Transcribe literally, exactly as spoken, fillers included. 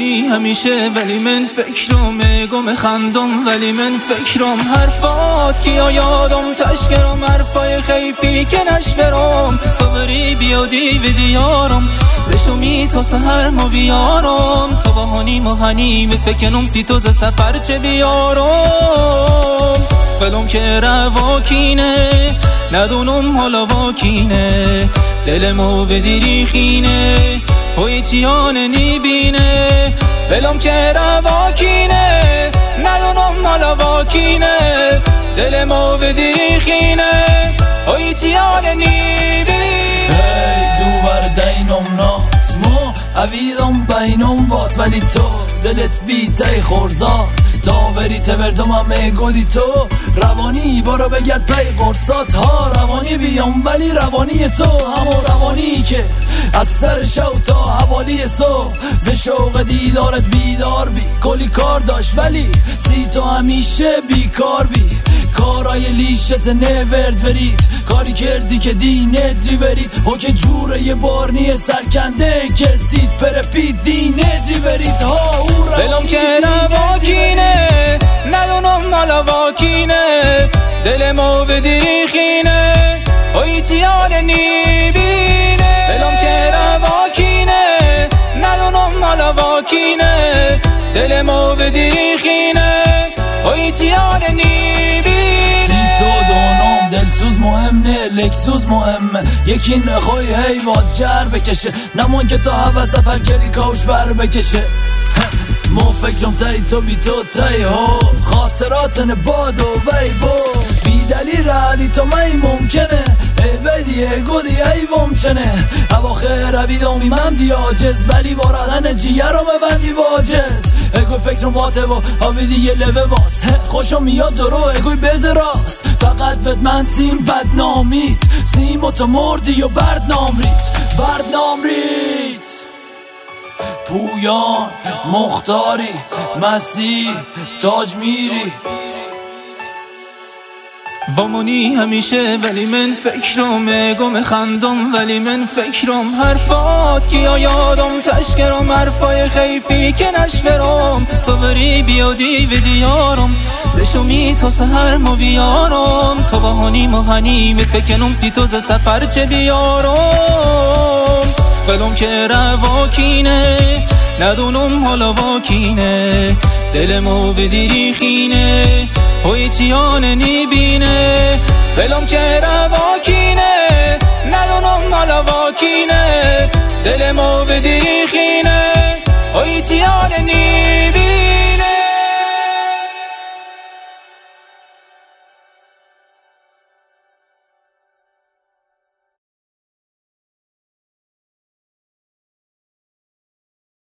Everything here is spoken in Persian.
وامونی همیشه ولی من فکرم گم خندم ولی من فکرم حرفات کیا یادم تشکرم حرفای خیفی که نش برم تو بری بیادی و دیارم زشمی تا سهر ما بیارم تو بهانی مهانی فکرم سی تو ز سفر چه بیارم بلوم که رواکینه ندونم حالا واکینه دلمو به دیری خینه هوی چیانه نیبینه بلوم که رواکینه ندونم حالا واکینه دلمو به دیری خینه هوی چیانه نیبینه هی دوباره دینم نات مو عویدم بینم بات ولی تو دلت بیتی خورزات داوری تبردم همه گودی تو روانی برو بگرد پی قرصات ها روانی بیام ولی روانی تو همون روانی که از سر شو تا حوالی صبح ز شوق دیدارت بیدار بی کلی کار داشت ولی سی تو همیشه بیکار بی کارای لیشت نورد ورید کاری کردی که دینت ریورید او که جوره یه بارنی سرکنده که سید پرپید دینت ریورید ها او بلوم که رواکینه ندونم حالا واکینه دلمو به دیری خینه اوی چیانه نیبینه بلوم که رواکینه ندونم حالا واکینه دلمو به دیری خینه اوی چیانه نیبینه سی تو دونم دلسوز مهمه لکسوز مهمه یکی نخوی هیواد جر بکشه نمون که تا هوا سفر کردی کاوش بر بکشه مو فکرم تایی تو بی تو تایی ها خاطراتن باد و وی با بی دلیل رادی تو می ممکنه ای بدیه گودی ای ومچنه اواخر رویدومی من دی آجز ولی باردن جیه رو مبندی واجز اگوی فکرم واته و آبی دیگه لبه واس خوشم میاد درو اگوی بزه راست فقط ود من سیم بدنامید سیم و تو مردی و بردنام ریت بردنام ریت پویان مختاری مسیح تاج میری وامونی همیشه ولی من فکرم گم خندم ولی من فکرم حرفات کیا یادم تشکرم حرفای خیفی که نش برم تو بری بیادی و دیارم زشمی تا سهر ما بیارم تو بهانی مهانی فکرم سی تو ز سفر چه بیارم بلوم که رواکینه ندونم حالا واکینه دلمو به دیری خینه هوی چیانه نیبینه بلوم که رواکینه ندونم حالا واکینه دلمو به دیری خینه